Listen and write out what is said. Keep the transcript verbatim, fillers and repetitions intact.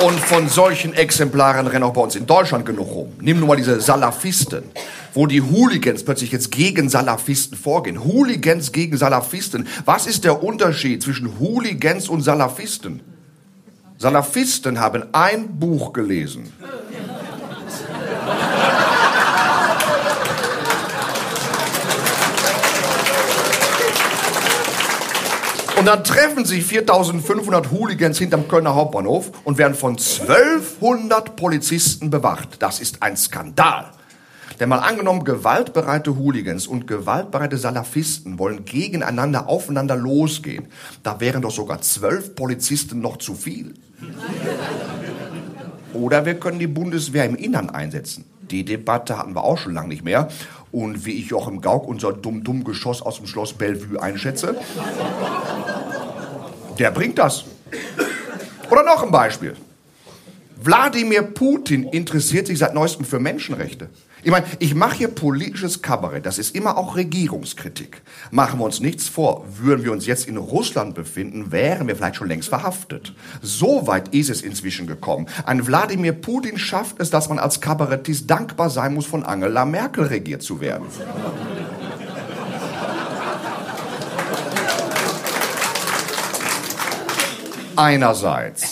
Und von solchen Exemplaren rennen auch bei uns in Deutschland genug rum. Nimm nur mal diese Salafisten, wo die Hooligans plötzlich jetzt gegen Salafisten vorgehen. Hooligans gegen Salafisten. Was ist der Unterschied zwischen Hooligans und Salafisten? Salafisten haben ein Buch gelesen. Und dann treffen sich viertausendfünfhundert Hooligans hinterm Kölner Hauptbahnhof und werden von zwölfhundert Polizisten bewacht. Das ist ein Skandal. Denn mal angenommen, gewaltbereite Hooligans und gewaltbereite Salafisten wollen gegeneinander aufeinander losgehen. Da wären doch sogar zwölf Polizisten noch zu viel. Oder wir können die Bundeswehr im Innern einsetzen. Die Debatte hatten wir auch schon lange nicht mehr. Und wie ich Joachim Gauck, unser Dumm-Dumm-Geschoss aus dem Schloss Bellevue einschätze, der bringt das. Oder noch ein Beispiel. Wladimir Putin interessiert sich seit neuestem für Menschenrechte. Ich meine, ich mache hier politisches Kabarett, das ist immer auch Regierungskritik. Machen wir uns nichts vor, würden wir uns jetzt in Russland befinden, wären wir vielleicht schon längst verhaftet. So weit ist es inzwischen gekommen. Ein Wladimir Putin schafft es, dass man als Kabarettist dankbar sein muss, von Angela Merkel regiert zu werden. Einerseits